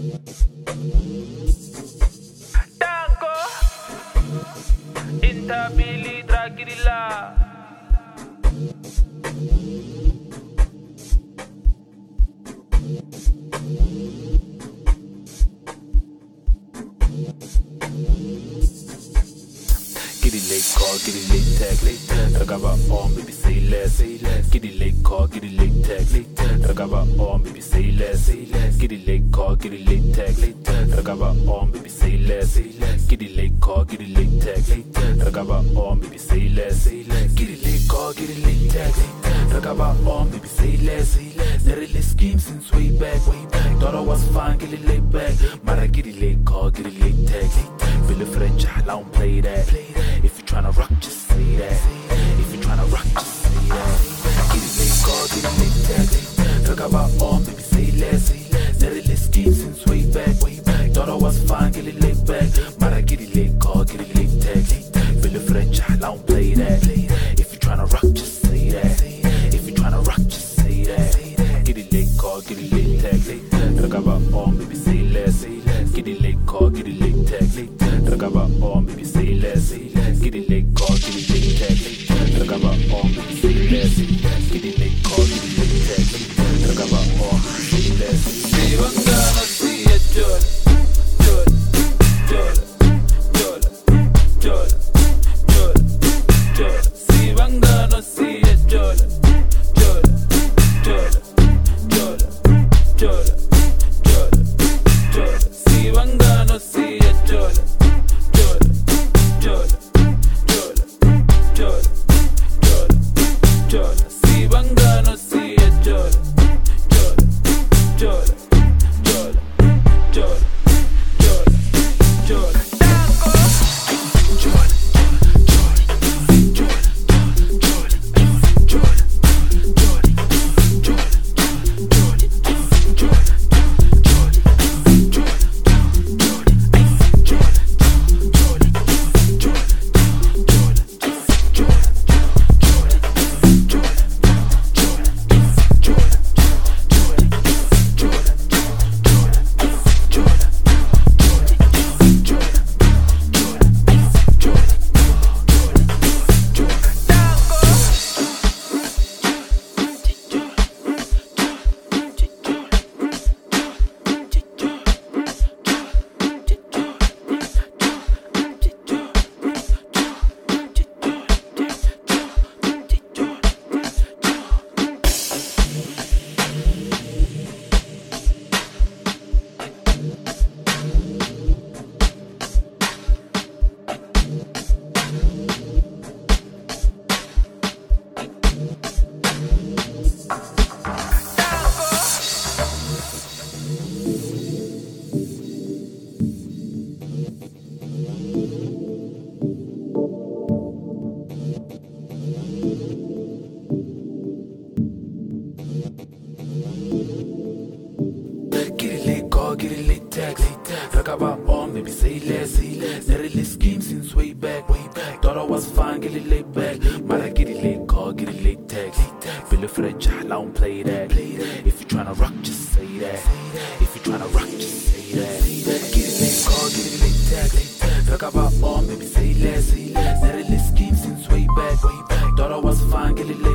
Tango Intabili Dragirilla Get it late call, get it late tag, Ragaba on, baby say less, Get it late call, get it late tag, Ragaba on, baby say less, Get it late call, get it late tag, Ragaba on, baby say less, Get it late call, get it late tag, Ragaba on, baby say less, Get it late call, get it late tag, Ragaba on, baby say less, Never really scheme since way back, Thought I was fine, get it late back, Mara get it late call, get it late tag, Feel French, I don't play that. If you tryna rock, just say that. If you tryna rock, just say that. Get it late call, get it late tag. Talk about on, baby, say less. Never really scheme since way back. Thought I was fine, get it late back. Mara get it late call, get it late tag. Feel French, I don't play that. If you tryna rock, just say that. If you tryna rock, just say that. Get it late call, get it late tag. Talk about on, baby, say less. Get it late call, get it late tag. Ragaba on, baby say less. Get it late call, get it late tag. Ragaba on, baby say less. Get it late call, get it late tag. Ragaba on, say less. Si vangano si e Jola, Jola, Jola, Jola, Jola, Jola, Jola. Si vangano si e Jola, Jola, Jola, Jola, Jola, Jola, Jola. Si vangano si e Jola. Si vangano si e Jola, Jola, Jola, Jola, Jola, Jola, Tango Jola, Jola, Jola, Jola, Jola, Jola, Jola, Jola, Get it late tax. Ragaba on, maybe say less. Never really scheme since way back. Thought I was fine, get it late back. Mara get it late call, get it late tax. Feel French, I don't play that. If you tryna rock, just say that. If you tryna rock, just say that. Get it late call, get it late tax. Ragaba on, maybe say less. Never really scheme since way back. Thought I was fine, get it late.